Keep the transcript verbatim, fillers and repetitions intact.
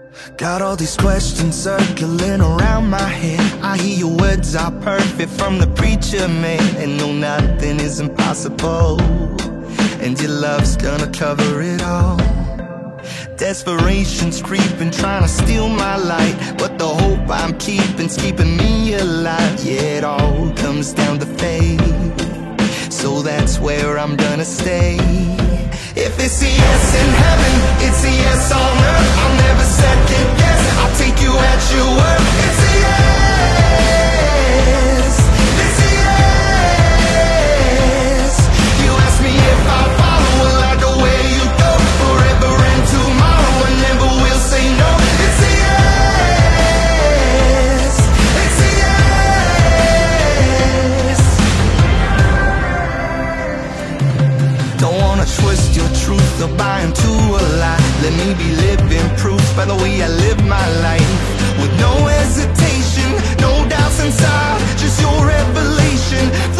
Got all these questions circling around my head. I hear your words are perfect from the preacher man, and no, nothing is impossible, and your love's gonna cover it all. Desperation's creeping, trying to steal my light, but the hope I'm keeping's keeping me alive. Yeah, it all comes down to faith, so that's where I'm gonna stay. If it's a yes in heaven, it's a yes on earth. I'll never second guess, I'll take you at your word. It's a yes, it's a yes. You ask me if I'll follow, well I go where you go. Forever and tomorrow, and never will say no. It's a yes, it's a yes. Don't wanna twist your truth or buy into a lie. Let me be living proof by the way I live my life, with no hesitation, no doubts inside, just your revelation.